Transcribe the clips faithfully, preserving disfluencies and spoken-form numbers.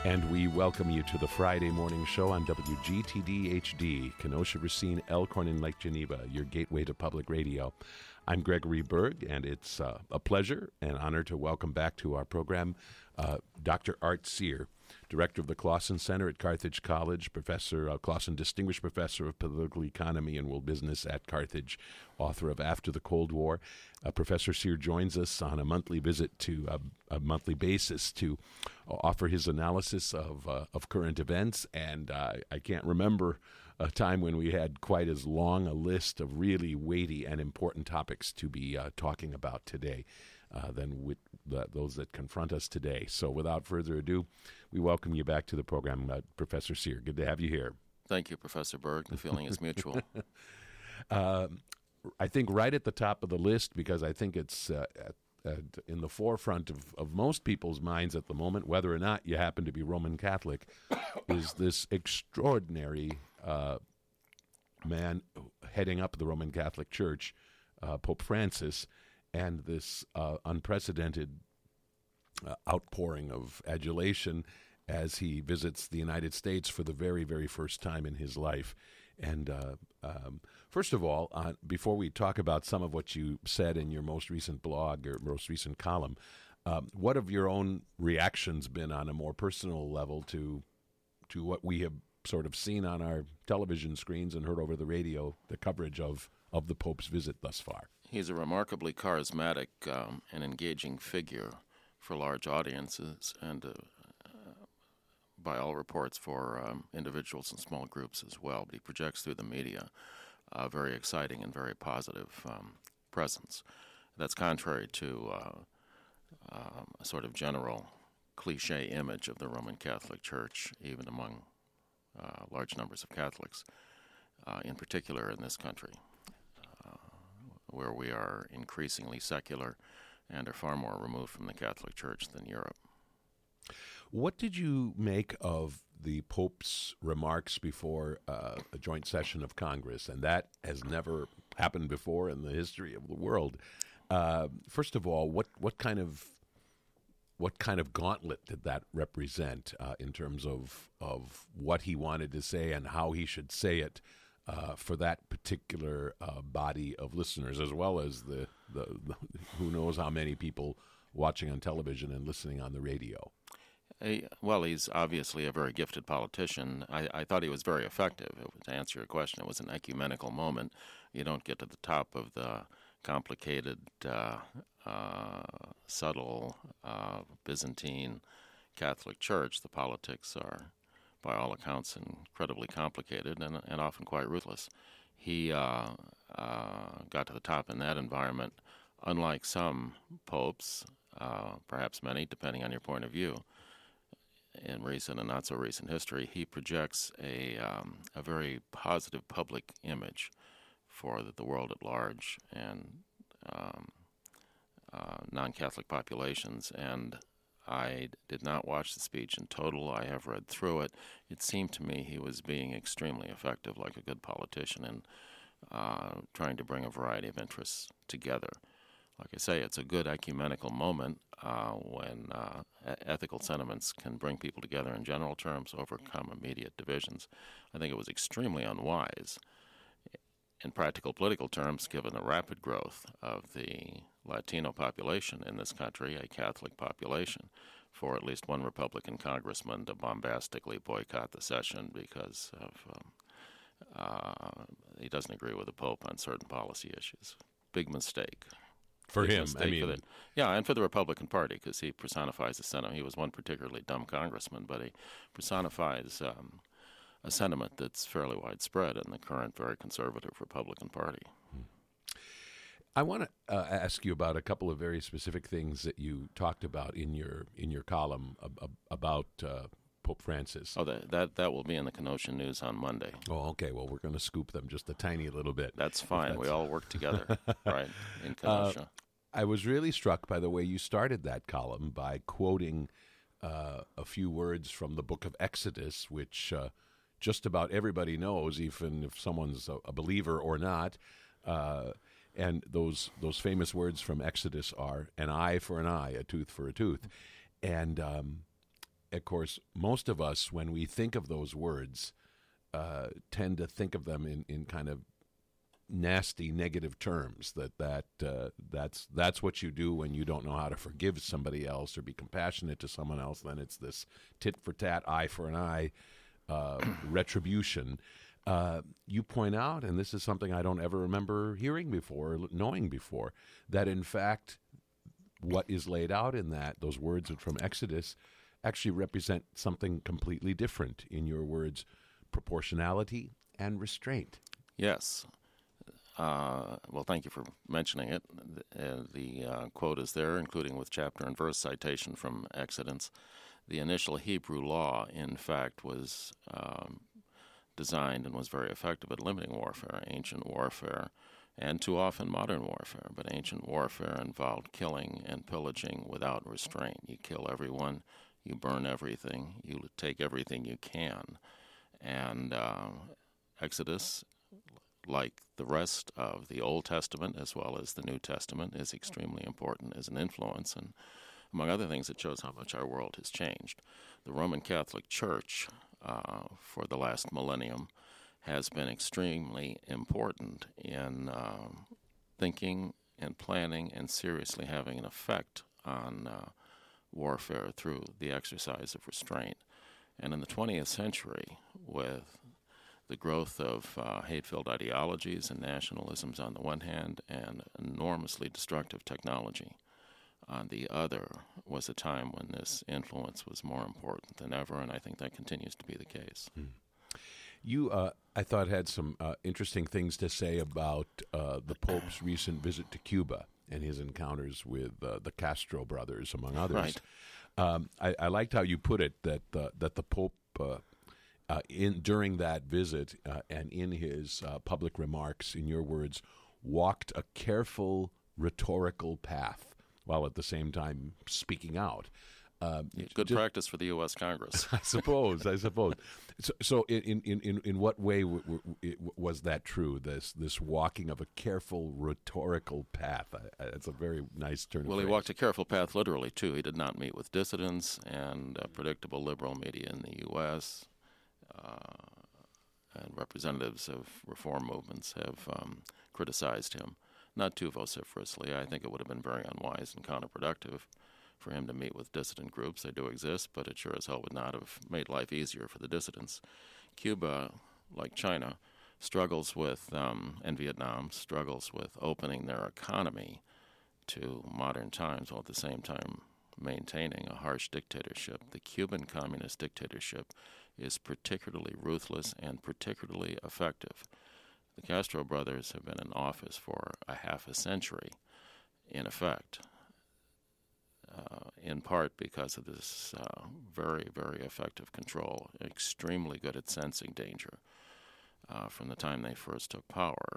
And we welcome you to the Friday morning show on W G T D H D, Kenosha, Racine, Elkhorn, and Lake Geneva, your gateway to public radio. I'm Gregory Berg, and it's uh, a pleasure and honor to welcome back to our program uh, Doctor Art Cyr, Director of the Clausen Center at Carthage College, Professor uh, Clausen Distinguished Professor of Political Economy and World Business at Carthage, author of After the Cold War. Uh, Professor Cyr joins us on a monthly visit to uh, a monthly basis to uh, offer his analysis of uh, of current events, and uh, I can't remember a time when we had quite as long a list of really weighty and important topics to be uh, talking about today uh, than with the, those that confront us today. So without further ado, we welcome you back to the program, uh, Professor Cyr. Good to have you here. Thank you, Professor Berg. The feeling is mutual. uh, I think right at the top of the list, because I think it's uh, at, at, in the forefront of, of most people's minds at the moment, whether or not you happen to be Roman Catholic, is this extraordinary uh, man heading up the Roman Catholic Church, uh, Pope Francis, and this uh, unprecedented uh, outpouring of adulation as he visits the United States for the very, very first time in his life. And uh, um, first of all, uh, before we talk about some of what you said in your most recent blog or most recent column, um, what have your own reactions been on a more personal level to to what we have sort of seen on our television screens and heard over the radio, the coverage of, of the Pope's visit thus far? He's a remarkably charismatic um, and engaging figure for large audiences and, uh, uh, by all reports, for um, individuals and small groups as well. But he projects through the media a very exciting and very positive um, presence. That's contrary to uh, um, a sort of general cliche image of the Roman Catholic Church, even among uh, large numbers of Catholics, uh, in particular in this country, uh, where we are increasingly secular and are far more removed from the Catholic Church than Europe. What did you make of the Pope's remarks before uh, a joint session of Congress? And that has never happened before in the history of the world. Uh, first of all, what, what kind of what kind of gauntlet did that represent uh, in terms of of what he wanted to say and how he should say it uh, for that particular uh, body of listeners, as well as the, the, the who knows how many people watching on television and listening on the radio? He, well, he's obviously a very gifted politician. I, I thought he was very effective. It was, to answer your question, it was an ecumenical moment. You don't get to the top of the complicated, uh, uh, subtle uh, Byzantine Catholic Church. The politics are, by all accounts, incredibly complicated and, and often quite ruthless. He uh, uh, got to the top in that environment, unlike some popes, uh, perhaps many, depending on your point of view. In recent and not so recent history, he projects a um, a very positive public image for the, the world at large and um, uh, non-Catholic populations. And I did not watch the speech in total. I have read through it. It seemed to me he was being extremely effective, like a good politician, and uh, trying to bring a variety of interests together. Like I say, it's a good ecumenical moment uh, when uh, ethical sentiments can bring people together in general terms, overcome immediate divisions. I think it was extremely unwise in practical political terms, given the rapid growth of the Latino population in this country, a Catholic population, for at least one Republican congressman to bombastically boycott the session because of um, uh, he doesn't agree with the Pope on certain policy issues. Big mistake. For him, I mean, for the, yeah, and for the Republican Party, because he personifies the sentiment. He was one particularly dumb congressman, but he personifies um, a sentiment that's fairly widespread in the current very conservative Republican Party. I want to uh, ask you about a couple of very specific things that you talked about in your in your column ab- about uh, Pope Francis. Oh, that, that that will be in the Kenosha News on Monday. Oh, okay. Well, we're going to scoop them just a tiny little bit. That's fine. That's... We all work together, right, in Kenosha. Uh, I was really struck by the way you started that column by quoting uh, a few words from the book of Exodus, which uh, just about everybody knows, even if someone's a, a believer or not. Uh, and those those famous words from Exodus are, an eye for an eye, a tooth for a tooth. And um, of course, most of us, when we think of those words, uh, tend to think of them in, in kind of nasty, negative terms. That that uh, that's that's what you do when you don't know how to forgive somebody else or be compassionate to someone else. Then it's this tit for tat, eye for an eye, uh, retribution. Uh, you point out, and this is something I don't ever remember hearing before, or knowing before, that in fact, what is laid out in that, those words from Exodus, actually represent something completely different. In your words, proportionality and restraint. Yes. Uh, well, thank you for mentioning it. The, uh, the uh, quote is there, including with chapter and verse citation from Exodus. The initial Hebrew law, in fact, was um, designed and was very effective at limiting warfare, ancient warfare, and too often modern warfare. But ancient warfare involved killing and pillaging without restraint. You kill everyone, you burn everything, you take everything you can. And uh, Exodus, like the rest of the Old Testament as well as the New Testament, is extremely important as an influence. And among other things, it shows how much our world has changed. The Roman Catholic Church, uh, for the last millennium, has been extremely important in uh, thinking and planning and seriously having an effect on uh, warfare through the exercise of restraint. And in the twentieth century, with the growth of uh, hate-filled ideologies and nationalisms on the one hand, and enormously destructive technology on the other, was a time when this influence was more important than ever, and I think that continues to be the case. Hmm. You, uh, I thought, had some uh, interesting things to say about uh, the Pope's recent visit to Cuba and his encounters with uh, the Castro brothers, among others. Right. Um, I, I liked how you put it, that uh, that the Pope, uh, uh, in during that visit uh, and in his uh, public remarks, in your words, walked a careful rhetorical path while at the same time speaking out. Uh, Good just, practice for the U S Congress. I suppose, I suppose. So, so in, in, in, in what way w- w- it, was that true, this this walking of a careful rhetorical path? I, I, it's a very nice turn of Well, he phrase. walked a careful path literally, too. He did not meet with dissidents, and uh, predictable liberal media in the U S uh, and representatives of reform movements have um, criticized him, not too vociferously. I think it would have been very unwise and counterproductive for him to meet with dissident groups. They do exist, but it sure as hell would not have made life easier for the dissidents. Cuba, like China, struggles with, um, and Vietnam, struggles with opening their economy to modern times while at the same time maintaining a harsh dictatorship. The Cuban communist dictatorship is particularly ruthless and particularly effective. The Castro brothers have been in office for a half a century, in effect. Uh, in part because of this uh, very, very effective control, extremely good at sensing danger uh, from the time they first took power.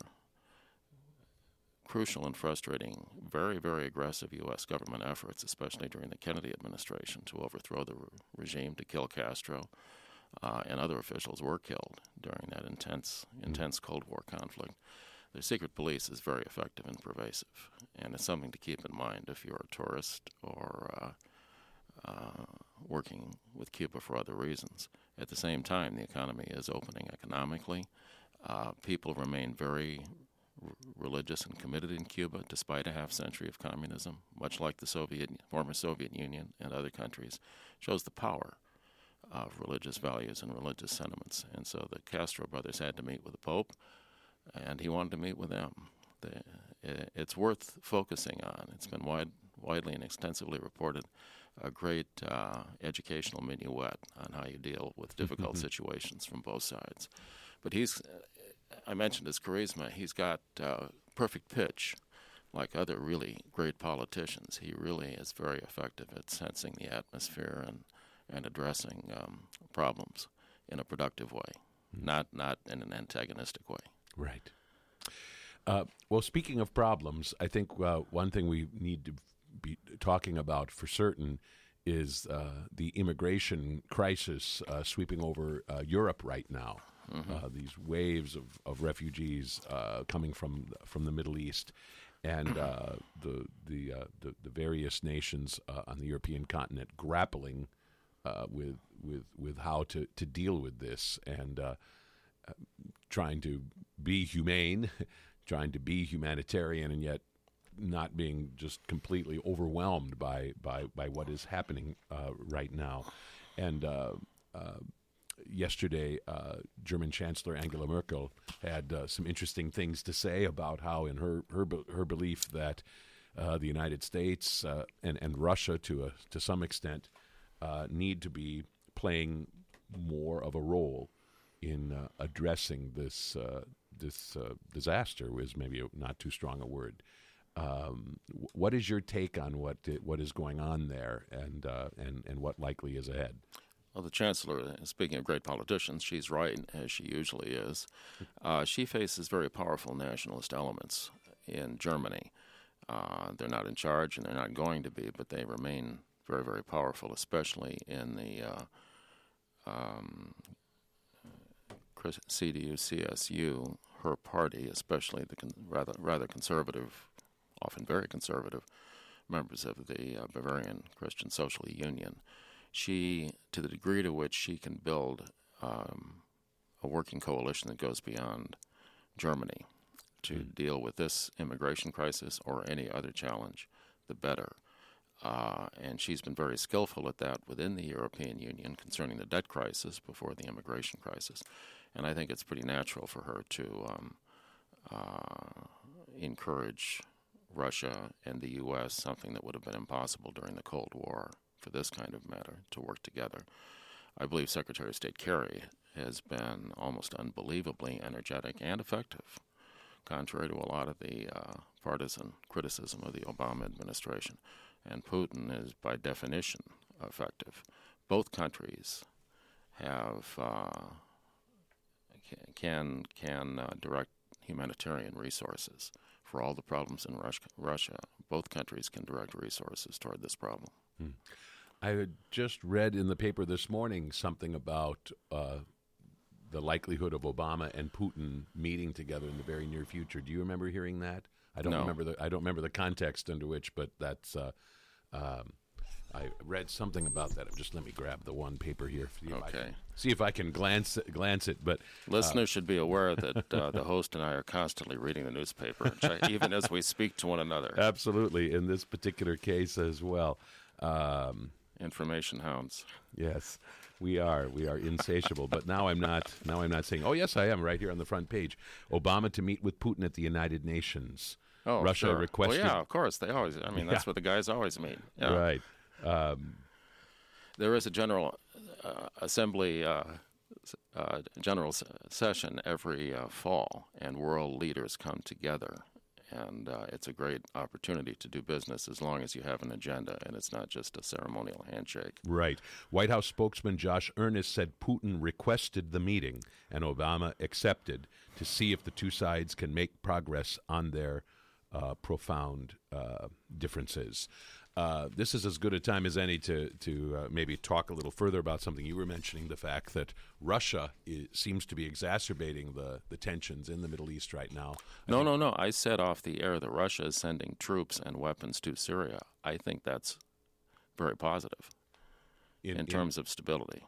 Crucial and frustrating, very, very aggressive U S government efforts, especially during the Kennedy administration, to overthrow the re- regime, to kill Castro, uh, and other officials were killed during that intense, intense Cold War conflict. The secret police is very effective and pervasive, and it's something to keep in mind if you're a tourist or uh, uh, working with Cuba for other reasons. At the same time, the economy is opening economically. Uh, people remain very r- religious and committed in Cuba, despite a half century of communism, much like the Soviet, former Soviet Union and other countries. Shows the power of religious values and religious sentiments. And so the Castro brothers had to meet with the Pope, and he wanted to meet with them. The, it's worth focusing on. It's been wide, widely and extensively reported, a great uh, educational minuet on how you deal with difficult situations from both sides. But he's, I mentioned his charisma. He's got uh, perfect pitch, like other really great politicians. He really is very effective at sensing the atmosphere and, and addressing um, problems in a productive way, mm. not not in an antagonistic way. Right. Uh, well, speaking of problems, I think uh, one thing we need to be talking about for certain is uh, the immigration crisis uh, sweeping over uh, Europe right now. Mm-hmm. Uh, these waves of, of refugees uh, coming from from the Middle East, and uh, the the, uh, the the various nations uh, on the European continent grappling uh, with with with how to, to deal with this, and uh, uh, trying to be humane, trying to be humanitarian, and yet not being just completely overwhelmed by by, by what is happening uh, right now. And uh, uh, yesterday, uh, German Chancellor Angela Merkel had uh, some interesting things to say about how, in her her, her belief that uh, the United States uh, and and Russia, to a, to some extent, uh, need to be playing more of a role in uh, addressing this uh, this uh, disaster. Was maybe a, not too strong a word. Um, what is your take on what what is going on there, and uh, and and what likely is ahead? Well, the Chancellor, speaking of great politicians, she's right, as she usually is. Uh, she faces very powerful nationalist elements in Germany. Uh, they're not in charge, and they're not going to be, but they remain very, very powerful, especially in the uh, um, C D U C S U, her party, especially the con- rather rather conservative, often very conservative, members of the uh, Bavarian Christian Social Union. She, to the degree to which she can build um, a working coalition that goes beyond Germany to mm. deal with this immigration crisis or any other challenge, the better. Uh, and she's been very skillful at that within the European Union concerning the debt crisis before the immigration crisis. And I think it's pretty natural for her to um, uh, encourage Russia and the U S, something that would have been impossible during the Cold War, for this kind of matter, to work together. I believe Secretary of State Kerry has been almost unbelievably energetic and effective, contrary to a lot of the uh, partisan criticism of the Obama administration. And Putin is, by definition, effective. Both countries have uh, can can uh, direct humanitarian resources for all the problems in Rus- Russia. Both countries can direct resources toward this problem. Hmm. I had just read in the paper this morning something about uh, the likelihood of Obama and Putin meeting together in the very near future. Do you remember hearing that? I don't no. remember the I don't remember the context under which, but that's uh, um, I read something about that. Just let me grab the one paper here. See if okay. I can, see if I can glance glance it. But listeners uh, should be aware that uh, the host and I are constantly reading the newspaper, even as we speak to one another. Absolutely, in this particular case as well. Um, Information hounds. Yes, we are. We are insatiable. But now I'm not. Now I'm not saying. Oh, yes, I am. Right here on the front page, Obama to meet with Putin at the United Nations. Oh, Russia sure. requested. Well, yeah, of course. They always. I mean, that's Yeah. what the guys always meet. Yeah. Right. Um, there is a general uh, assembly, uh, uh, general s- session every uh, fall, and world leaders come together. And uh, it's a great opportunity to do business as long as you have an agenda and it's not just a ceremonial handshake. Right. White House spokesman Josh Earnest said Putin requested the meeting and Obama accepted to see if the two sides can make progress on their uh, profound uh, differences. Uh, this is as good a time as any to to uh, maybe talk a little further about something you were mentioning, the fact that Russia is, seems to be exacerbating the, the tensions in the Middle East right now. No, think- no, no. I said off the air that Russia is sending troops and weapons to Syria. I think that's very positive in, in terms in, of stability.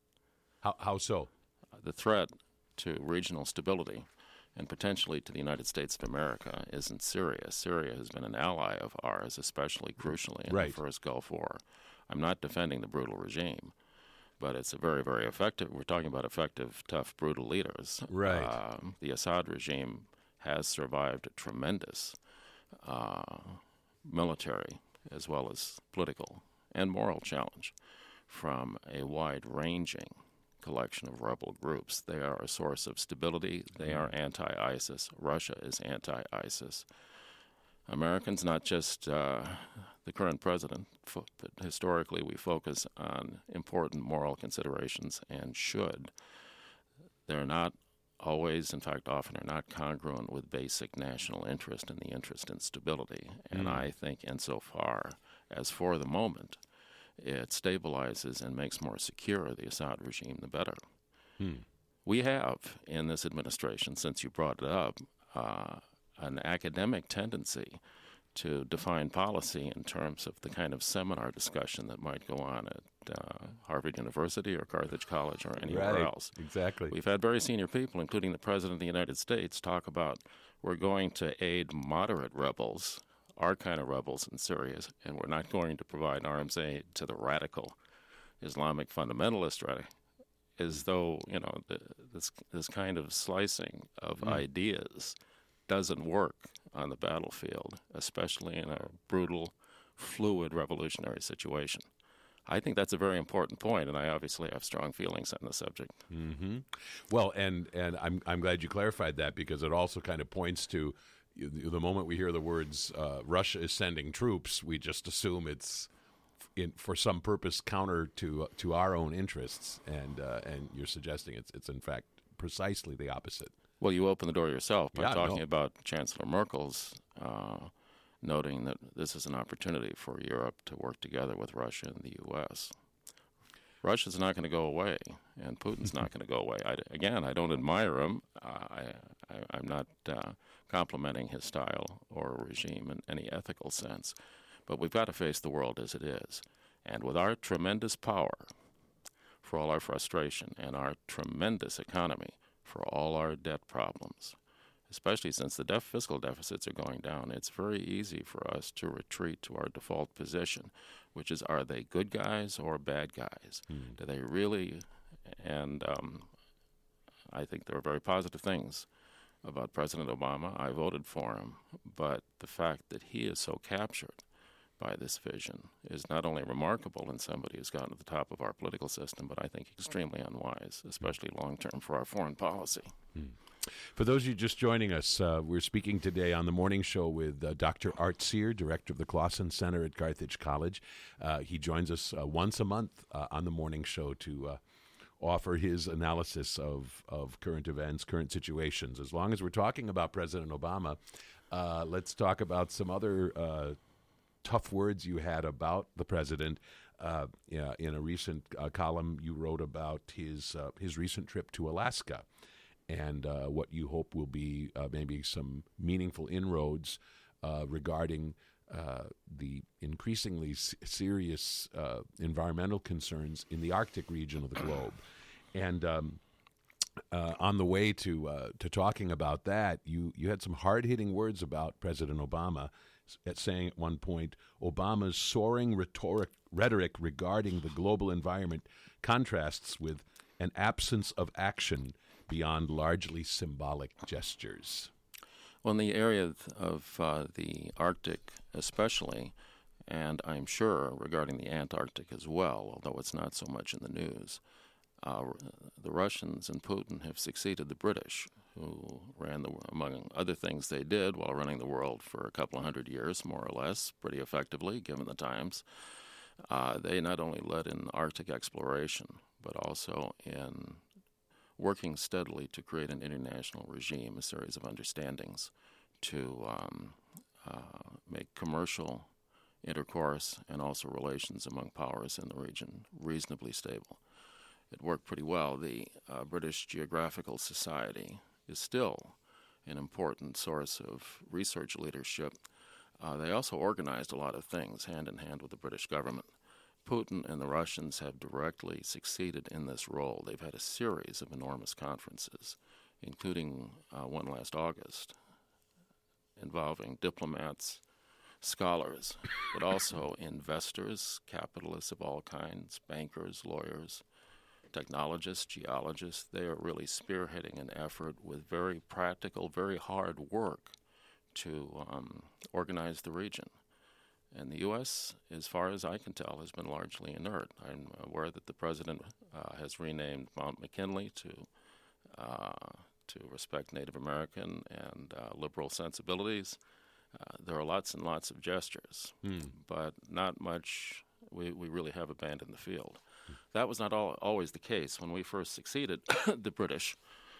How, how so? The threat to regional stability and potentially to the United States of America isn't Syria. Syria has been an ally of ours, especially crucially in right. the first Gulf War. I'm not defending the brutal regime, but it's a very, very effective. We're talking about effective, tough, brutal leaders. Right. Uh, the Assad regime has survived a tremendous uh, military as well as political and moral challenge from a wide-ranging collection of rebel groups. They are a source of stability. They are anti-ISIS. Russia is anti-ISIS. Americans, not just uh, the current president, fo- but historically we focus on important moral considerations and should. They're not always, in fact, often are not congruent with basic national interest and the interest in stability. And Mm. I think insofar as for the moment it stabilizes and makes more secure the Assad regime, the better. Hmm. We have, in this administration, since you brought it up, uh, an academic tendency to define policy in terms of the kind of seminar discussion that might go on at uh, Harvard University or Carthage College or anywhere right. else. Exactly. We've had very senior people, including the President of the United States, talk about we're going to aid moderate rebels, our kind of rebels in Syria, and we're not going to provide arms aid to the radical Islamic fundamentalist radical. As though, you know, the, this this kind of slicing of mm. ideas doesn't work on the battlefield, especially in a brutal, fluid revolutionary situation. I think that's a very important point, and I obviously have strong feelings on the subject. Mm-hmm. Well, and and I'm I'm glad you clarified that, because it also kind of points to the moment we hear the words uh, Russia is sending troops, we just assume it's in, for some purpose counter to to our own interests, and uh, and you're suggesting it's it's in fact precisely the opposite. Well, you open the door yourself by yeah, talking no. about Chancellor Merkel's uh, noting that this is an opportunity for Europe to work together with Russia and the U S. Russia's not going to go away, and Putin's not going to go away. I, again, I don't admire him. I, I, I'm not uh, complimenting his style or regime in any ethical sense. But we've got to face the world as it is. And with our tremendous power, for all our frustration, and our tremendous economy, for all our debt problems, especially since the def- fiscal deficits are going down, it's very easy for us to retreat to our default position, which is, are they good guys or bad guys? Mm. Do they really? And um, I think there are very positive things about President Obama. I voted for him. But the fact that he is so captured by this vision is not only remarkable in somebody who's gotten to the top of our political system, but I think extremely unwise, especially long-term for our foreign policy. Hmm. For those of you just joining us, uh, we're speaking today on the morning show with uh, Doctor Art Cyr, director of the Clausen Center at Carthage College. Uh, he joins us uh, once a month uh, on the morning show to uh, offer his analysis of, of current events, current situations. As long as we're talking about President Obama, uh, let's talk about some other uh tough words you had about the president. Uh, yeah, in a recent uh, column, you wrote about his uh, his recent trip to Alaska, and uh, what you hope will be uh, maybe some meaningful inroads uh, regarding uh, the increasingly s- serious uh, environmental concerns in the Arctic region of the globe. And um, uh, on the way to uh, to talking about that, you you had some hard hitting words about President Obama. At saying at one point, Obama's soaring rhetoric, rhetoric regarding the global environment contrasts with an absence of action beyond largely symbolic gestures. Well, in the area of uh, the Arctic especially, and I'm sure regarding the Antarctic as well, although it's not so much in the news, uh, the Russians and Putin have succeeded the British, who ran the, among other things they did while running the world for a couple of hundred years, more or less, pretty effectively, given the times. Uh, they not only led in Arctic exploration, but also in working steadily to create an international regime, a series of understandings to um, uh, make commercial intercourse and also relations among powers in the region reasonably stable. It worked pretty well. The uh, British Geographical Society is still an important source of research leadership. Uh, they also organized a lot of things hand in hand with the British government. Putin and the Russians have directly succeeded in this role. They've had a series of enormous conferences, including uh, one last August, involving diplomats, scholars, but also investors, capitalists of all kinds, bankers, lawyers, technologists, geologists. They are really spearheading an effort with very practical, very hard work to um, organize the region. And the U S, as far as I can tell, has been largely inert. I'm aware that the president uh, has renamed Mount McKinley to uh, to respect Native American and uh, liberal sensibilities. Uh, there are lots and lots of gestures, hmm. but not much. We, we really have abandoned the field. That was not all, always the case. When we first succeeded the British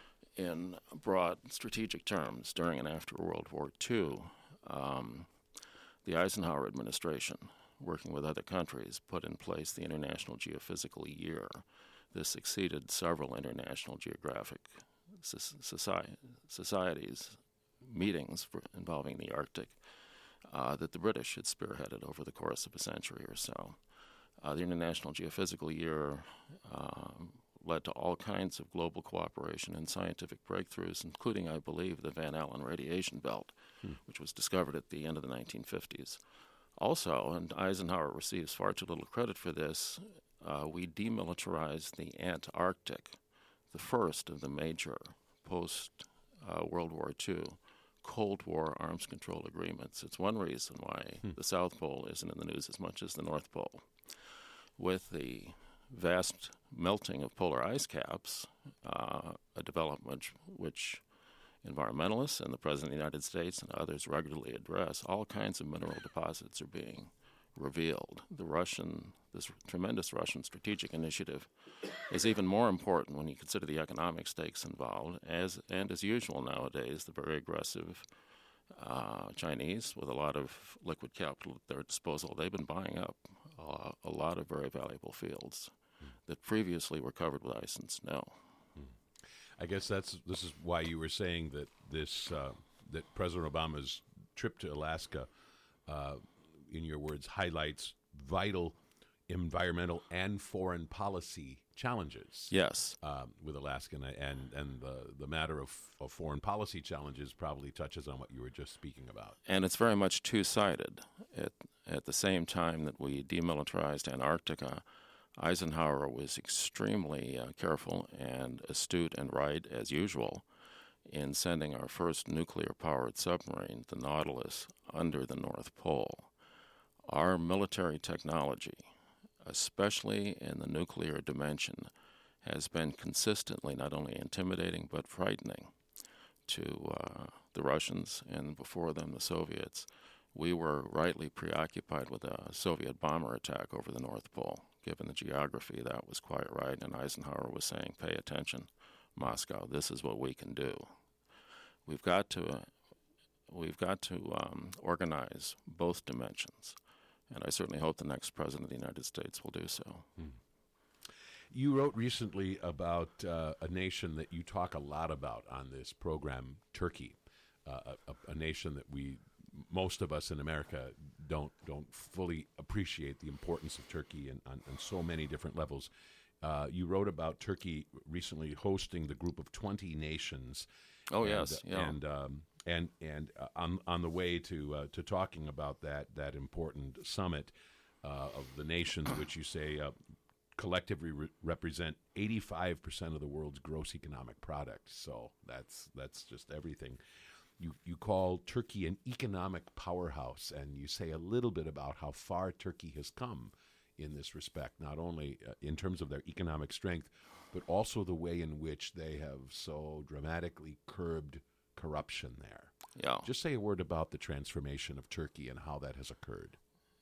in broad strategic terms during and after World War Two, um, the Eisenhower administration, working with other countries, put in place the International Geophysical Year. This succeeded several international geographic society, societies, meetings for, involving the Arctic. uh, that the British had spearheaded over the course of a century or so. Uh, the International Geophysical Year um, led to all kinds of global cooperation and scientific breakthroughs, including, I believe, the Van Allen radiation belt, hmm. which was discovered at the end of the nineteen fifties. Also, and Eisenhower receives far too little credit for this, uh, we demilitarized the Antarctic, the first of the major post-World uh, War Two Cold War arms control agreements. It's one reason why hmm. the South Pole isn't in the news as much as the North Pole. With the vast melting of polar ice caps, uh, a development which environmentalists and the President of the United States and others regularly address, all kinds of mineral deposits are being revealed. The Russian, this tremendous Russian strategic initiative is even more important when you consider the economic stakes involved, as and as usual nowadays, the very aggressive uh, Chinese, with a lot of liquid capital at their disposal, they've been buying up uh, a lot of very valuable fields mm. that previously were covered with ice and snow. Mm. I guess that's this is why you were saying that this uh, that President Obama's trip to Alaska, uh, in your words, highlights vital environmental and foreign policy challenges. Yes, um, with Alaska, and and, and the the matter of, of foreign policy challenges probably touches on what you were just speaking about. And it's very much two-sided. At at the same time that we demilitarized Antarctica, Eisenhower was extremely uh, careful and astute and right, as usual, in sending our first nuclear-powered submarine, the Nautilus, under the North Pole. Our military technology, especially in the nuclear dimension, has been consistently not only intimidating but frightening to uh, the Russians and before them the Soviets. We were rightly preoccupied with a Soviet bomber attack over the North Pole. Given the geography, that was quite right, and Eisenhower was saying, pay attention, Moscow, this is what we can do. We've got to, uh, we've got to um, organize both dimensions. And I certainly hope the next president of the United States will do so. Hmm. You wrote recently about uh, a nation that you talk a lot about on this program, Turkey, uh, a, a nation that we, most of us in America, don't don't fully appreciate the importance of Turkey in, on, on so many different levels. Uh, you wrote about Turkey recently hosting the group of twenty nations. Oh, and, yes. Yeah. And um, And and uh, on on the way to uh, to talking about that that important summit uh, of the nations, which you say uh, collectively re- represent eighty-five percent of the world's gross economic product. So that's that's just everything. You you call Turkey an economic powerhouse, and you say a little bit about how far Turkey has come in this respect, not only uh, in terms of their economic strength, but also the way in which they have so dramatically curbed corruption there. Yeah. Just say a word about the transformation of Turkey and how that has occurred.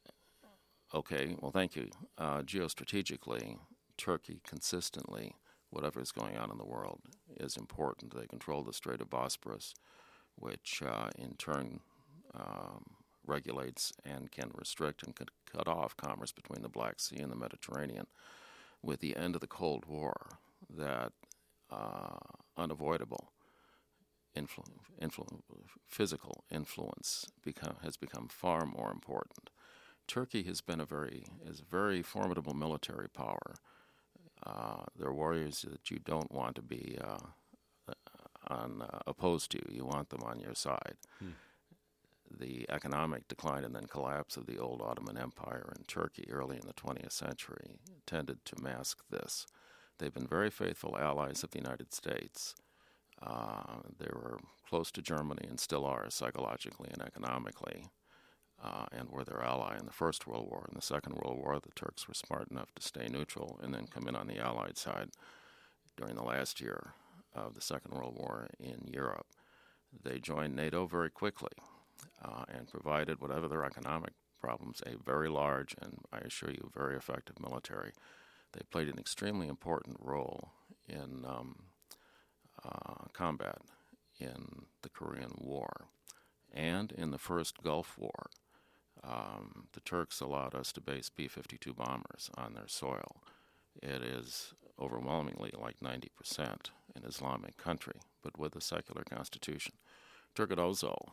Okay, well, thank you. Uh, geostrategically, Turkey consistently, whatever is going on in the world, is important. They control the Strait of Bosporus, which uh, in turn um, regulates and can restrict and can cut off commerce between the Black Sea and the Mediterranean. With the end of the Cold War, that uh, unavoidable Influ- influ- physical influence become, has become far more important. Turkey has been a very is a very formidable military power. Uh, they're warriors that you don't want to be uh, on uh, opposed to. You want them on your side. Hmm. The economic decline and then collapse of the old Ottoman Empire in Turkey early in the twentieth century tended to mask this. They've been very faithful allies of the United States. Uh, they were close to Germany and still are psychologically and economically, uh, and were their ally in the First World War. In the Second World War, the Turks were smart enough to stay neutral and then come in on the Allied side during the last year of the Second World War in Europe. They joined NATO very quickly uh, and provided, whatever their economic problems, a very large and, I assure you, very effective military. They played an extremely important role in um, Uh, combat in the Korean War and in the first Gulf War. Um, the Turks allowed us to base B fifty-two bombers on their soil. It is overwhelmingly like ninety percent an Islamic country, but with a secular constitution. Turk had also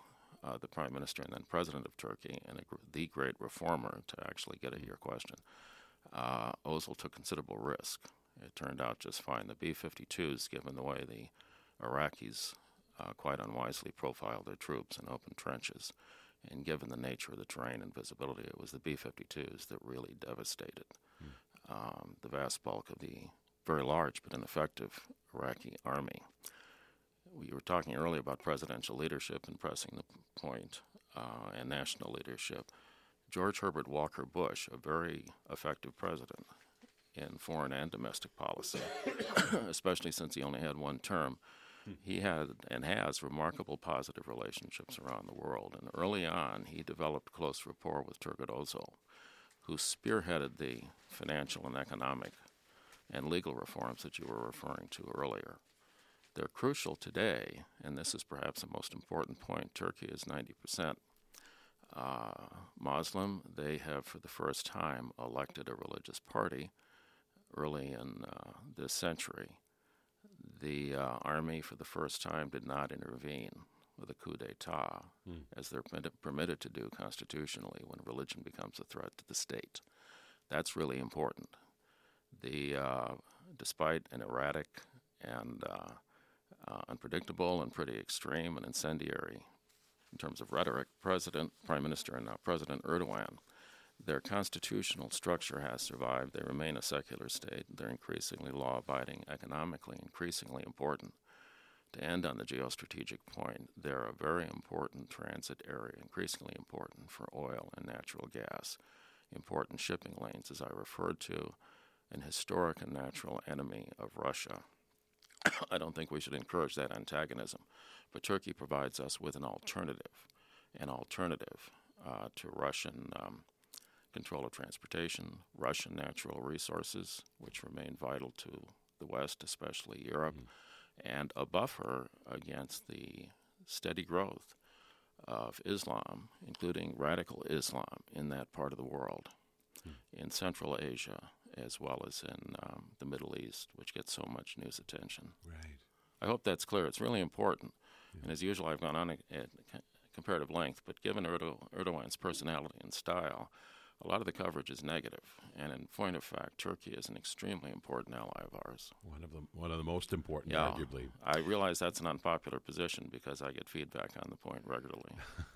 uh, the Prime Minister and then President of Turkey, and a, the great reformer, to actually get at your question, uh, Ozal took considerable risk. It turned out just fine. The B fifty-twos, given the way the Iraqis uh, quite unwisely profiled their troops in open trenches, and given the nature of the terrain and visibility, it was the B fifty-twos that really devastated mm. um, the vast bulk of the very large but ineffective Iraqi army. We were talking earlier about presidential leadership and pressing the point, uh, and national leadership. George Herbert Walker Bush, a very effective president in foreign and domestic policy, especially since he only had one term, he had and has remarkable positive relationships around the world. And early on, he developed close rapport with Turgut Özal, who spearheaded the financial and economic and legal reforms that you were referring to earlier. They're crucial today, and this is perhaps the most important point. Turkey is ninety percent uh, Muslim. They have, for the first time, elected a religious party early in uh, this century. The uh, army, for the first time, did not intervene with a coup d'etat, mm. as they're permitted, permitted to do constitutionally when religion becomes a threat to the state. That's really important. The uh, despite an erratic and uh, uh, unpredictable and pretty extreme and incendiary, in terms of rhetoric, President, Prime Minister, and now President Erdogan, their constitutional structure has survived. They remain a secular state. They're increasingly law-abiding, economically increasingly important. To end on the geostrategic point, they're a very important transit area, increasingly important for oil and natural gas, important shipping lanes, as I referred to, an historic and natural enemy of Russia. I don't think we should encourage that antagonism, but Turkey provides us with an alternative, an alternative uh, to Russian um, control of transportation, Russian natural resources, which remain vital to the West, especially Europe, mm-hmm. and a buffer against the steady growth of Islam, including radical Islam in that part of the world, mm-hmm. in Central Asia, as well as in um, the Middle East, which gets so much news attention. Right. I hope that's clear. It's really important. Yeah. And as usual, I've gone on at, at comparative length, but given Erdo- Erdogan's personality and style, a lot of the coverage is negative. And in point of fact, Turkey is an extremely important ally of ours. One of the one of the most important, yeah, arguably. I realize that's an unpopular position because I get feedback on the point regularly.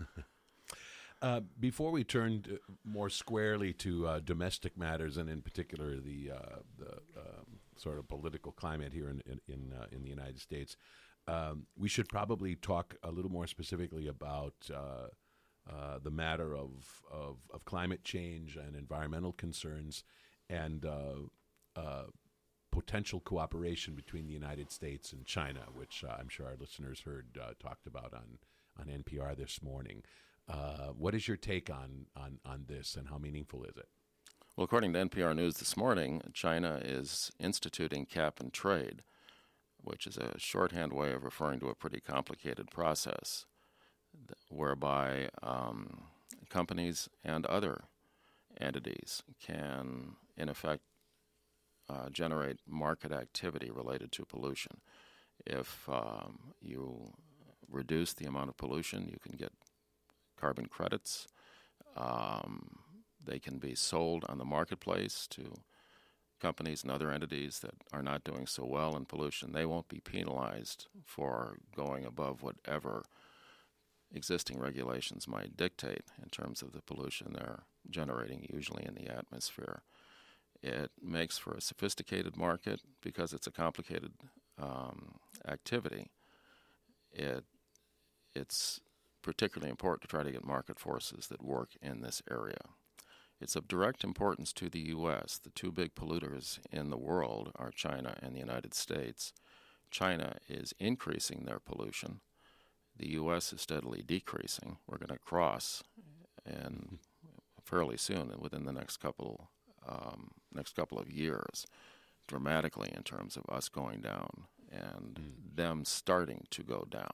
Uh, before we turn to more squarely to uh, domestic matters, and in particular the uh, the um, sort of political climate here in in in, uh, in the United States, um, we should probably talk a little more specifically about uh, uh, the matter of, of of climate change and environmental concerns, and uh, uh, potential cooperation between the United States and China, which uh, I'm sure our listeners heard uh, talked about on on N P R this morning. Uh, what is your take on, on, on this, and how meaningful is it? Well, according to N P R News this morning, China is instituting cap and trade, which is a shorthand way of referring to a pretty complicated process whereby um, companies and other entities can, in effect, uh, generate market activity related to pollution. If um, you reduce the amount of pollution, you can get carbon credits. Um, they can be sold on the marketplace to companies and other entities that are not doing so well in pollution. They won't be penalized for going above whatever existing regulations might dictate in terms of the pollution they're generating, usually in the atmosphere. It makes for a sophisticated market because it's a complicated um, activity. It it's particularly important to try to get market forces that work in this area. It's of direct importance to the U S. The two big polluters in the world are China and the United States. China is increasing their pollution. The U S is steadily decreasing. We're going to cross, and fairly soon, within the next couple um, next couple of years, dramatically in terms of us going down and mm. them starting to go down.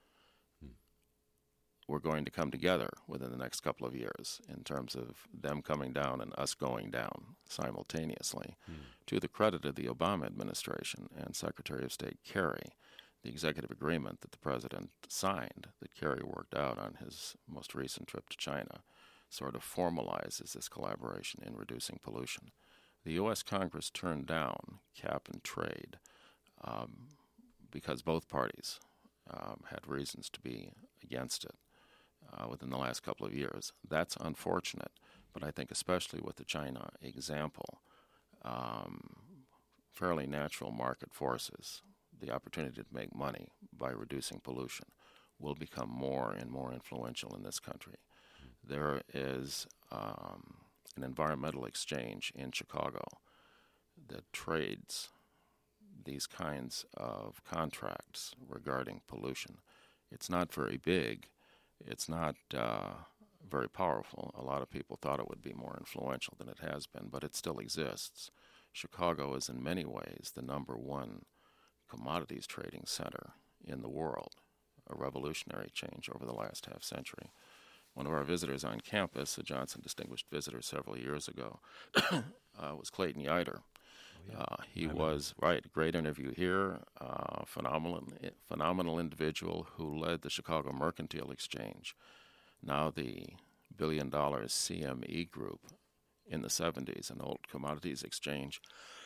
We're going to come together within the next couple of years in terms of them coming down and us going down simultaneously. Mm. To the credit of the Obama administration and Secretary of State Kerry, the executive agreement that the president signed, that Kerry worked out on his most recent trip to China, sort of formalizes this collaboration in reducing pollution. The U S Congress turned down cap and trade um, because both parties um, had reasons to be against it uh, within the last couple of years. That's unfortunate, but I think especially with the China example, um, fairly natural market forces, the opportunity to make money by reducing pollution, will become more and more influential in this country. There is um, an environmental exchange in Chicago that trades these kinds of contracts regarding pollution. It's not very big. It's not uh, very powerful. A lot of people thought it would be more influential than it has been, but it still exists. Chicago is in many ways the number one commodities trading center in the world, a revolutionary change over the last half century. One of our visitors on campus, a Johnson Distinguished Visitor several years ago, uh, was Clayton Yiter. Oh, yeah. uh, he I was, know. right, great interview here, uh, phenomenal, phenomenal individual who led the Chicago Mercantile Exchange, now the billion-dollar C M E Group in the seventies, an old commodities exchange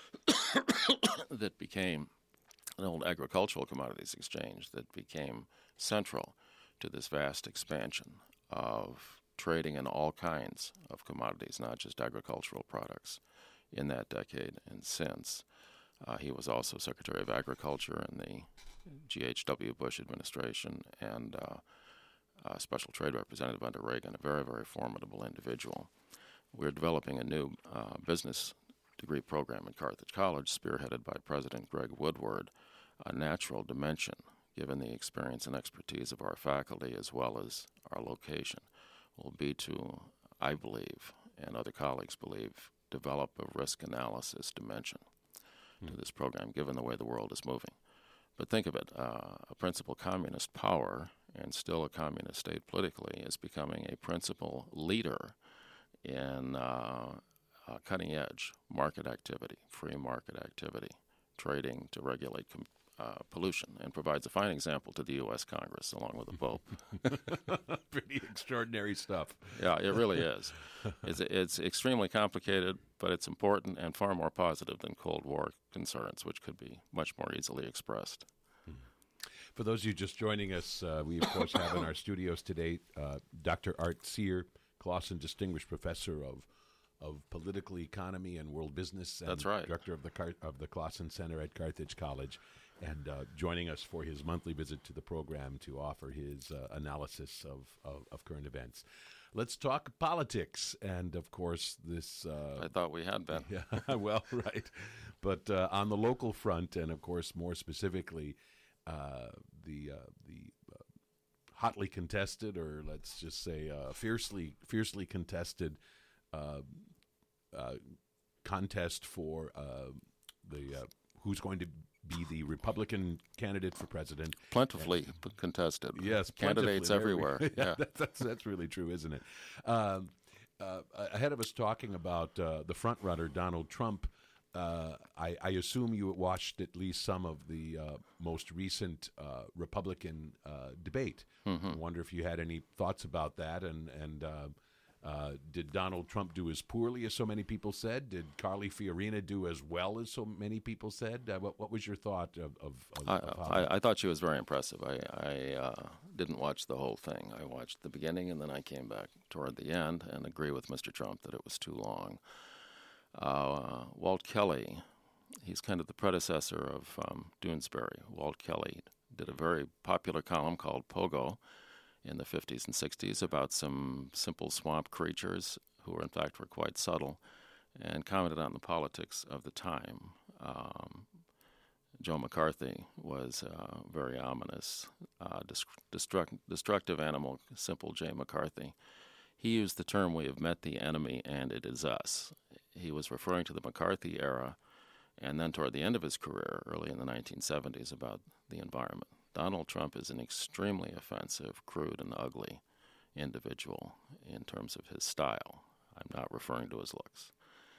that became an old agricultural commodities exchange that became central to this vast expansion of trading in all kinds of commodities, not just agricultural products, in that decade and since. Uh, he was also Secretary of Agriculture in the G H W Bush administration and uh, a special trade representative under Reagan, a very, very formidable individual. We're developing a new uh, business degree program at Carthage College, spearheaded by President Greg Woodward, a natural dimension, given the experience and expertise of our faculty as well as our location, will be to, I believe, and other colleagues believe, develop a risk analysis dimension mm. to this program, given the way the world is moving. But think of it, uh, a principal communist power, and still a communist state politically, is becoming a principal leader in uh, uh, cutting-edge market activity, free market activity, trading to regulate com- uh, pollution, and provides a fine example to the U S Congress, along with the Pope. Pretty extraordinary stuff. Yeah, it really is. It's, it's extremely complicated, but it's important and far more positive than Cold War concerns, which could be much more easily expressed. For those of you just joining us, uh, we, of course, have in our studios today uh, Doctor Art Cyr, Clausen Distinguished Professor of of Political Economy and World Business, and That's right. Director of the Car- of the Clausen Center at Carthage College, and uh, joining us for his monthly visit to the program to offer his uh, analysis of, of, of current events. Let's talk politics, and of course this... Uh, I thought we had been. Yeah, well, right. But uh, on the local front, and of course more specifically, uh, the uh, the uh, hotly contested, or let's just say uh, fiercely fiercely contested uh, uh, contest for uh, the uh, who's going to be the Republican candidate for president. Plentifully uh, contested. Yes, candidates everywhere. yeah, yeah. that, that's that's really true, isn't it? Um, uh, ahead of us talking about uh, the front runner, Donald Trump. Uh, I, I assume you watched at least some of the uh, most recent uh, Republican uh, debate. Mm-hmm. I wonder if you had any thoughts about that, and and uh, uh, did Donald Trump do as poorly as so many people said? Did Carly Fiorina do as well as so many people said? Uh, what, what was your thought of? of, of, I, of I, I thought she was very impressive. I, I uh, didn't watch the whole thing. I watched the beginning, and then I came back toward the end and agree with Mister Trump that it was too long. Uh, Walt Kelly, he's kind of the predecessor of um, Doonesbury. Walt Kelly did a very popular column called Pogo in the fifties and sixties about some simple swamp creatures who were in fact were quite subtle, and commented on the politics of the time. Um, Joe McCarthy was a very ominous, uh, destruct- destructive animal, simple J. McCarthy. He used the term, "we have met the enemy and it is us." He was referring to the McCarthy era, and then toward the end of his career, early in the nineteen seventies, about the environment. Donald Trump is an extremely offensive, crude, and ugly individual in terms of his style. I'm not referring to his looks.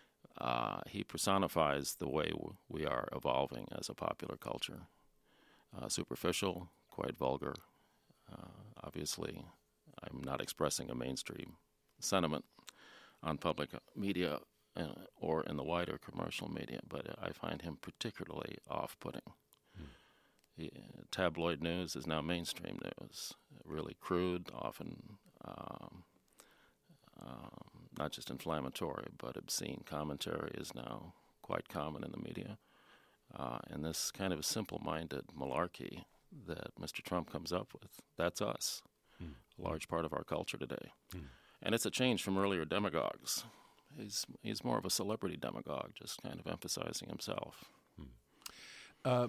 Uh, he personifies the way w- we are evolving as a popular culture. uh, superficial, quite vulgar. Uh, obviously, I'm not expressing a mainstream sentiment on public media uh, or in the wider commercial media, but I find him particularly off-putting. Hmm. He, tabloid news is now mainstream news, really crude, often um, um, not just inflammatory, but obscene commentary is now quite common in the media. Uh, and this kind of simple-minded malarkey that Mister Trump comes up with, that's us, mm. a large part of our culture today. Mm. And it's a change from earlier demagogues. He's he's more of a celebrity demagogue, just kind of emphasizing himself. Mm. Uh,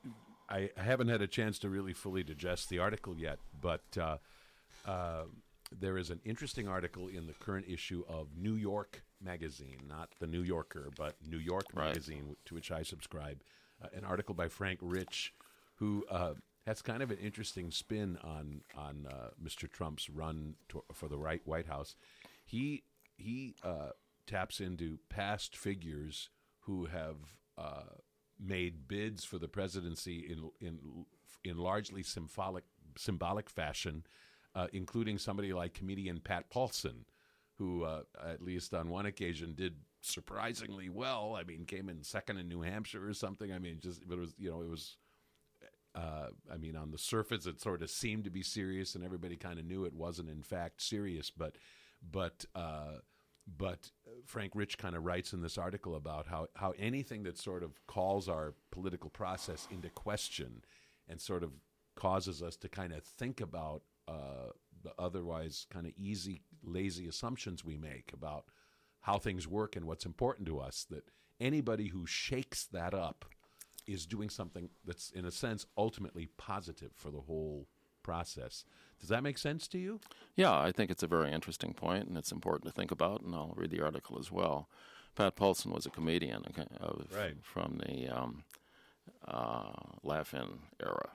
I haven't had a chance to really fully digest the article yet, but uh, uh, there is an interesting article in the current issue of New York Magazine, not the New Yorker, but New York right. Magazine, to which I subscribe, uh, an article by Frank Rich, who uh, has kind of an interesting spin on on uh, Mister Trump's run to, for the right White House. He he uh, taps into past figures who have uh, made bids for the presidency in in in largely symbolic symbolic fashion, uh, including somebody like comedian Pat Paulson, who uh, at least on one occasion did surprisingly well. I mean, came in second in New Hampshire or something. I mean, just it was you know it was. Uh, I mean, on the surface, it sort of seemed to be serious, and everybody kind of knew it wasn't, in fact, serious. But, but, uh, but Frank Rich kind of writes in this article about how, how anything that sort of calls our political process into question and sort of causes us to kind of think about uh, the otherwise kind of easy, lazy assumptions we make about how things work and what's important to us, that anybody who shakes that up is doing something that's, in a sense, ultimately positive for the whole process. Does that make sense to you? Yeah, I think it's a very interesting point, and it's important to think about, and I'll read the article as well. Pat Paulson was a comedian of, right. from the um, uh, Laugh-In era,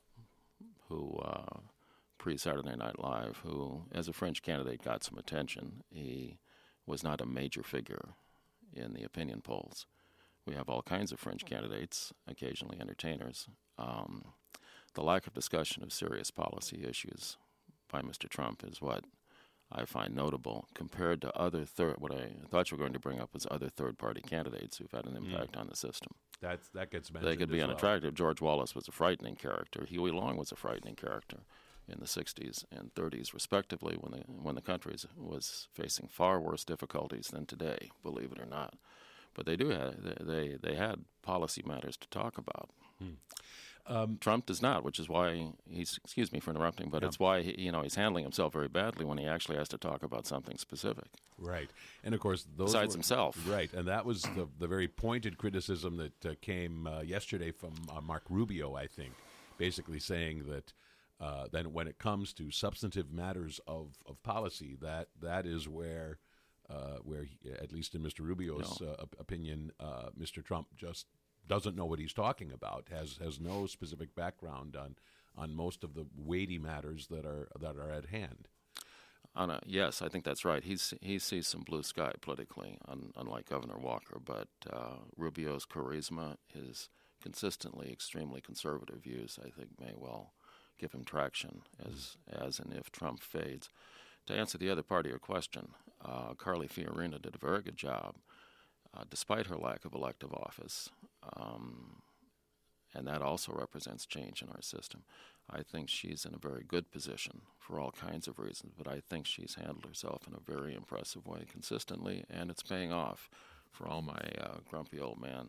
who, uh, pre-Saturday Night Live, who, as a French candidate, got some attention. He was not a major figure in the opinion polls. We have all kinds of French candidates, occasionally entertainers. Um, the lack of discussion of serious policy issues by Mister Trump is what I find notable compared to other third. What I thought you were going to bring up was other third-party candidates who've had an impact mm. on the system. That's that gets mentioned. They could be as unattractive. Well. George Wallace was a frightening character. Huey Long was a frightening character in the sixties and thirties, respectively, when the when the country was facing far worse difficulties than today. Believe it or not. But they do have they they had policy matters to talk about. Hmm. Um, Trump does not, which is why he's excuse me for interrupting, but yeah. it's why he, you know he's handling himself very badly when he actually has to talk about something specific. Right, and of course those besides were, himself. Right, and that was the the very pointed criticism that uh, came uh, yesterday from uh, Mark Rubio, I think, basically saying that uh, then when it comes to substantive matters of, of policy, that that is where. Uh, where, he, at least in Mister Rubio's no. uh, opinion, uh, Mister Trump just doesn't know what he's talking about, has has no specific background on on most of the weighty matters that are that are at hand. On a, yes, I think that's right. He's, he sees some blue sky politically, un, unlike Governor Walker, but uh, Rubio's charisma, his consistently extremely conservative views, I think may well give him traction as as and if Trump fades. To answer the other part of your question, uh, Carly Fiorina did a very good job, uh, despite her lack of elective office, um, and that also represents change in our system. I think she's in a very good position for all kinds of reasons, but I think she's handled herself in a very impressive way consistently, and it's paying off for all my uh, grumpy old man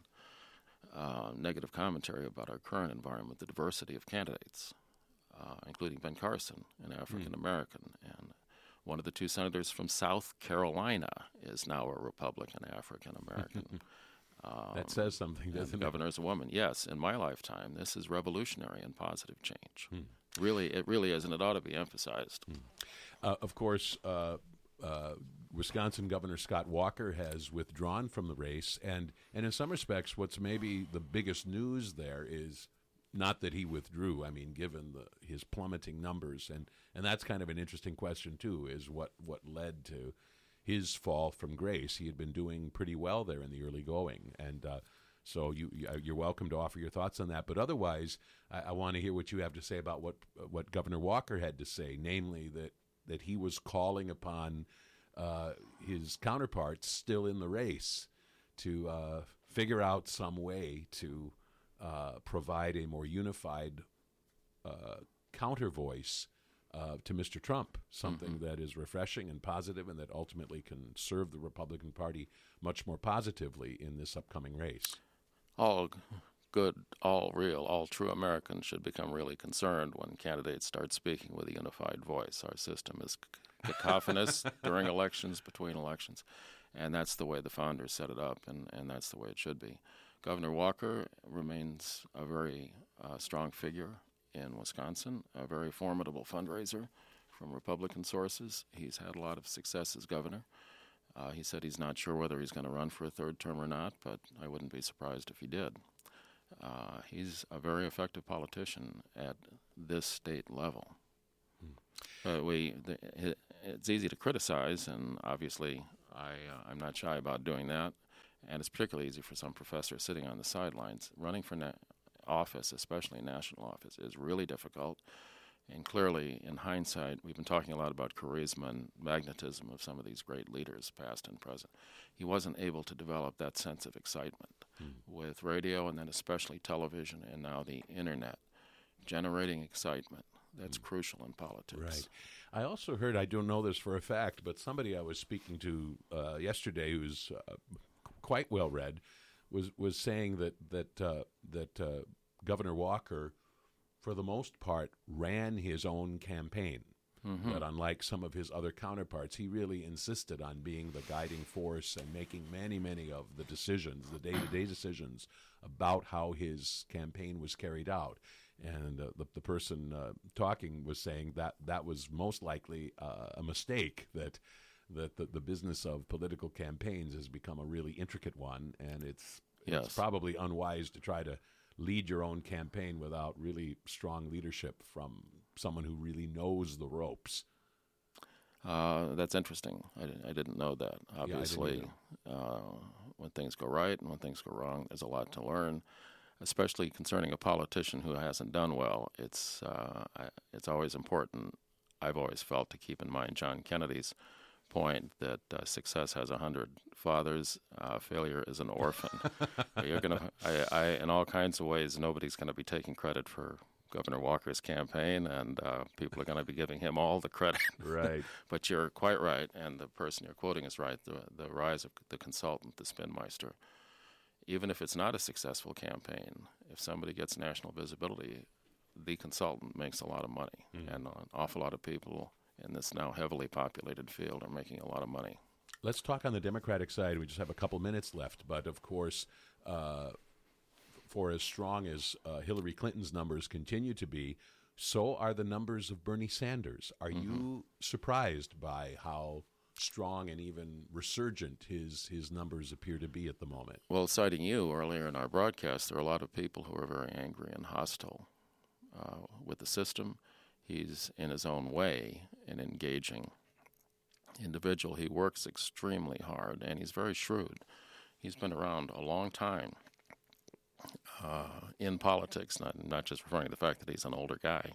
uh, negative commentary about our current environment, the diversity of candidates, uh, including Ben Carson, an African-American, mm. and one of the two senators from South Carolina is now a Republican African-American. um, that says something, doesn't the it? Governor is a woman. Yes, in my lifetime, this is revolutionary and positive change. Hmm. Really, it really is, and it ought to be emphasized. Hmm. Uh, of course, uh, uh, Wisconsin Governor Scott Walker has withdrawn from the race, and, and in some respects, what's maybe the biggest news there is not that he withdrew. I mean, given the, his plummeting numbers, and, and that's kind of an interesting question too. Is what, what led to his fall from grace? He had been doing pretty well there in the early going, and uh, So you, you're welcome to offer your thoughts on that. But otherwise, I, I want to hear what you have to say about what what Governor Walker had to say, namely that, that he was calling upon uh, his counterparts still in the race to uh, figure out some way to uh, provide a more unified uh, counter voice uh, to Mister Trump, something mm-hmm. that is refreshing and positive and that ultimately can serve the Republican Party much more positively in this upcoming race. All good, all real, all true Americans should become really concerned when candidates start speaking with a unified voice. Our system is cacophonous during elections, between elections, and that's the way the founders set it up, and, and that's the way it should be. Governor Walker remains a very uh, strong figure in Wisconsin, a very formidable fundraiser from Republican sources. He's had a lot of success as governor. Uh, he said he's not sure whether he's going to run for a third term or not, but I wouldn't be surprised if he did. Uh, he's a very effective politician at this state level. Hmm. Uh, we, the, it's easy to criticize, and obviously I, uh, I'm not shy about doing that, and it's particularly easy for some professor sitting on the sidelines. Running for na- office, especially national office, is really difficult. And clearly, in hindsight, we've been talking a lot about charisma and magnetism of some of these great leaders, past and present. He wasn't able to develop that sense of excitement mm. with radio and then especially television and now the internet, generating excitement. That's mm. crucial in politics. Right. I also heard, I don't know this for a fact, but somebody I was speaking to uh, yesterday who's uh, quite well read was was saying that that uh, that uh, Governor Walker, for the most part, ran his own campaign. Mm-hmm. But unlike some of his other counterparts, he really insisted on being the guiding force and making many, many of the decisions, the day-to-day decisions about how his campaign was carried out. And uh, the, the person uh, talking was saying that that was most likely uh, a mistake, that that the, the business of political campaigns has become a really intricate one, and it's, yes. it's probably unwise to try to lead your own campaign without really strong leadership from someone who really knows the ropes. Uh, that's interesting. I, I didn't know that. Obviously, yeah, uh, when things go right and when things go wrong, there's a lot to learn, especially concerning a politician who hasn't done well. It's, uh, I, it's always important, I've always felt, to keep in mind John Kennedy's point that uh, success has a hundred fathers, uh, failure is an orphan. You're gonna, I, I, in all kinds of ways, nobody's going to be taking credit for Governor Walker's campaign, and uh, people are going to be giving him all the credit. Right. But you're quite right, and the person you're quoting is right. The the rise of the consultant, the spinmeister, even if it's not a successful campaign, if somebody gets national visibility, the consultant makes a lot of money, mm. and an awful lot of people in this now heavily populated field are making a lot of money. Let's talk on the Democratic side. We just have a couple minutes left, but of course, uh, for as strong as uh, Hillary Clinton's numbers continue to be, so are the numbers of Bernie Sanders. Are mm-hmm. you surprised by how strong and even resurgent his, his numbers appear to be at the moment? Well, citing you earlier in our broadcast, there are a lot of people who are very angry and hostile uh, with the system. He's, in his own way, an engaging individual. He works extremely hard, and he's very shrewd. He's been around a long time uh, in politics, not, not just referring to the fact that he's an older guy.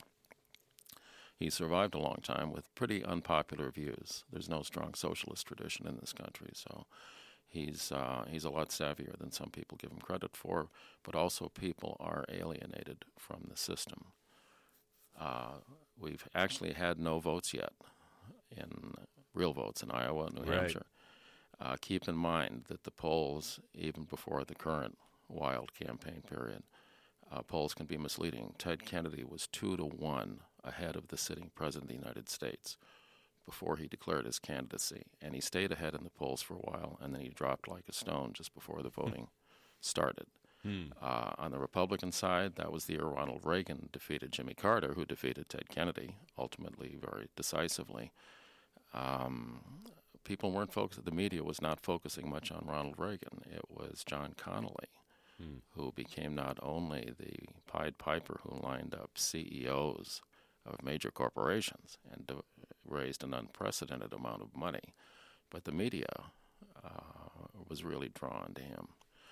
He survived a long time with pretty unpopular views. There's no strong socialist tradition in this country, so he's uh, he's a lot savvier than some people give him credit for, but also people are alienated from the system. Uh, we've actually had no votes yet, in real votes in Iowa and New right. Hampshire. Uh, keep in mind that the polls, even before the current wild campaign period, uh, polls can be misleading. Ted Kennedy was two to one ahead of the sitting president of the United States before he declared his candidacy, and he stayed ahead in the polls for a while, and then he dropped like a stone just before the voting started. Hmm. Uh, on the Republican side, that was the year Ronald Reagan defeated Jimmy Carter, who defeated Ted Kennedy, ultimately very decisively. Um, people weren't focused, the media was not focusing much on Ronald Reagan. It was John Connally, hmm. who became not only the Pied Piper who lined up C E Os of major corporations and de- raised an unprecedented amount of money, but the media uh, was really drawn to him.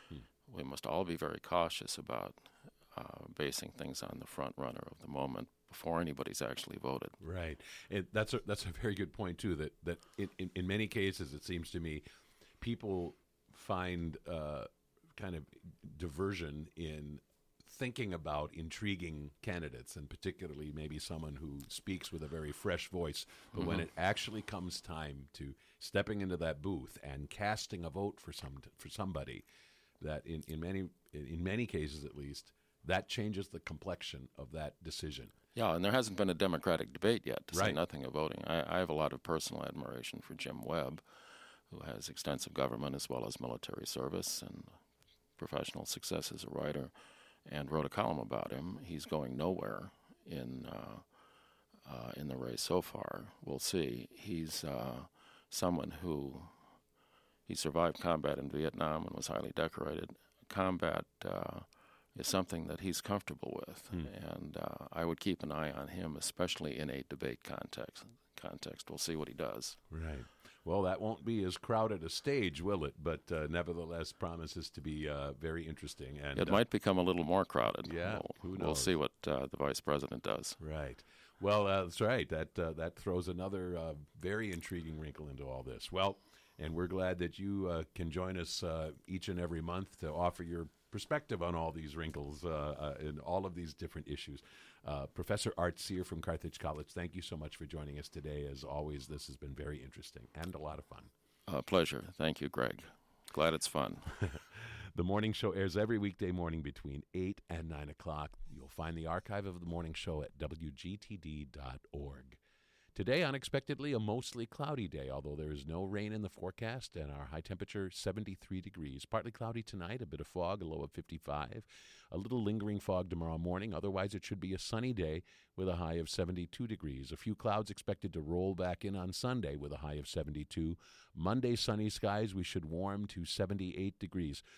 we must all be very cautious about uh, basing things on the front runner of the moment before anybody's actually voted. Right. It, that's a, that's a very good point too. That that in, in, in many cases, it seems to me, people find uh, kind of diversion in thinking about intriguing candidates, and particularly maybe someone who speaks with a very fresh voice. But mm-hmm. when it actually comes time to stepping into that booth and casting a vote for some for somebody, that in, in many in many cases at least, that changes the complexion of that decision. Yeah, and there hasn't been a democratic debate yet, to right. say nothing of voting. I, I have a lot of personal admiration for Jim Webb, who has extensive government as well as military service and professional success as a writer, and wrote a column about him. He's going nowhere in uh, uh, in the race so far. We'll see. He's uh, someone who he survived combat in Vietnam and was highly decorated. Combat uh, is something that he's comfortable with, hmm. and uh, I would keep an eye on him, especially in a debate context. Context. We'll see what he does. Right. Well, that won't be as crowded a stage, will it? But uh, nevertheless, promises to be uh, very interesting. And it uh, might become a little more crowded. Yeah, we'll, who knows? We'll see what uh, the vice president does. Right. Well, uh, that's right. That uh, that throws another uh, very intriguing wrinkle into all this. Well, and we're glad that you uh, can join us uh, each and every month to offer your perspective on all these wrinkles uh, uh, and all of these different issues. Uh, Professor Art Cyr from Carthage College, thank you so much for joining us today. As always, this has been very interesting and a lot of fun. Uh, pleasure. Thank you, Greg. Glad it's fun. The morning show airs every weekday morning between eight and nine o'clock. You'll find the archive of the morning show at W G T D dot org. Today, unexpectedly, a mostly cloudy day, although there is no rain in the forecast, and our high temperature, seventy-three degrees. Partly cloudy tonight, a bit of fog, a low of fifty-five. A little lingering fog tomorrow morning. Otherwise, it should be a sunny day with a high of seventy-two degrees. A few clouds expected to roll back in on Sunday with a high of seventy-two. Monday, sunny skies. We should warm to seventy-eight degrees.